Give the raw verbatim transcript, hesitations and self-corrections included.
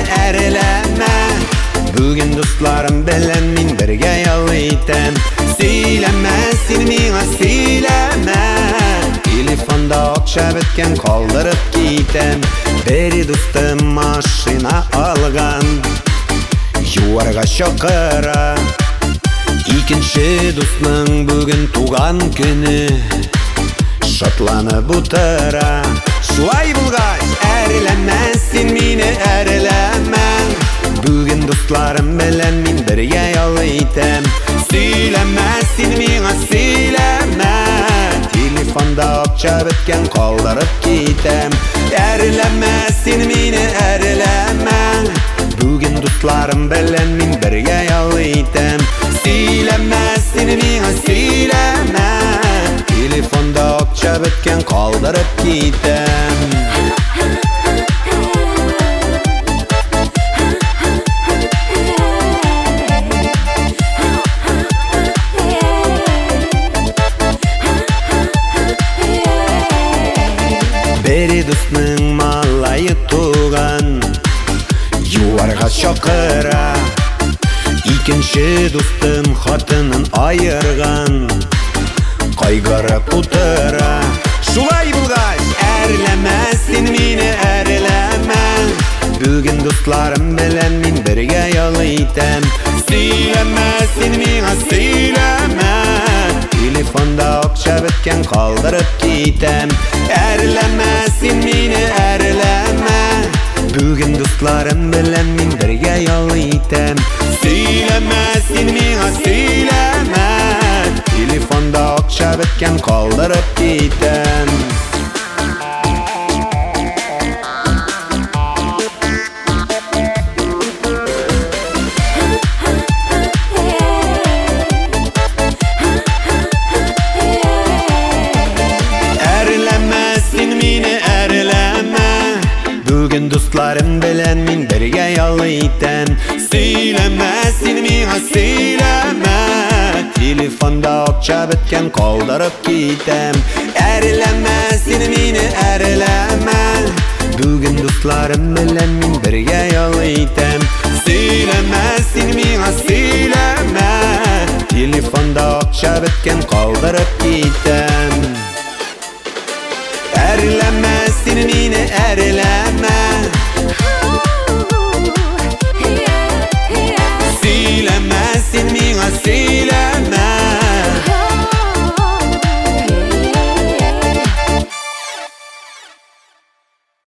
әреләмә. Бүген дусларым белән мин бергә ял итәм. Сөйләмә, син миңа сөйләмә. Телефонда акча беткән, калдырып китәм. Бер дустым машина алган, юарга чакыра. Икенче дустның бүген туган көне, шатланып утыра. Шулай булгач, әреләмә, син мине әреләмә. Бүген дусларым белән мин бергә ял итәм. Сөйләмә, син миңа сөйләмә. Телефонда акча беткән, калдырып китәм. Әреләмә, син мине әреләмә. Бүген дусларым белән мин бергә ял итәм. Сөйләмә, син миңа сөйләмә. Телефонда акча беткән, калдырып китәм. Бер дустның малайы туган, юарга чакыра. Икенче дустым хатынын айырган, кайгырып утыра. Шулай булгач, әреләмә, син мине әреләмә. Бүген дусларым белән мин бергә ял итәм. Сөйләмә, син миңа сөйләмә. Телефонда акча беткән, калдырып китәм. Әреләмә, син мине әреләмә. Бүген дусларым белән мин бергә ял итәм. Сөйләмә, син миңа сөйләмә. Телефонда акча беткән, калдырып китәм. Әреләмә, син мине әреләмә. Бүген дусларым белән мин бергә ял итәм. Сөйләмә, син миңа сөйләмә. Телефонда акча беткән, калдырып китәм. Әреләмә, син мине әреләмә. Бүген дусларым белән мин бергә ял итәм. Сөйләмә, син миңа сөйләмә. Телефонда акча беткән, калдырып китәм. Әреләмә, син мине әреләмә. Сөйләмә, син миңа сөйләмә.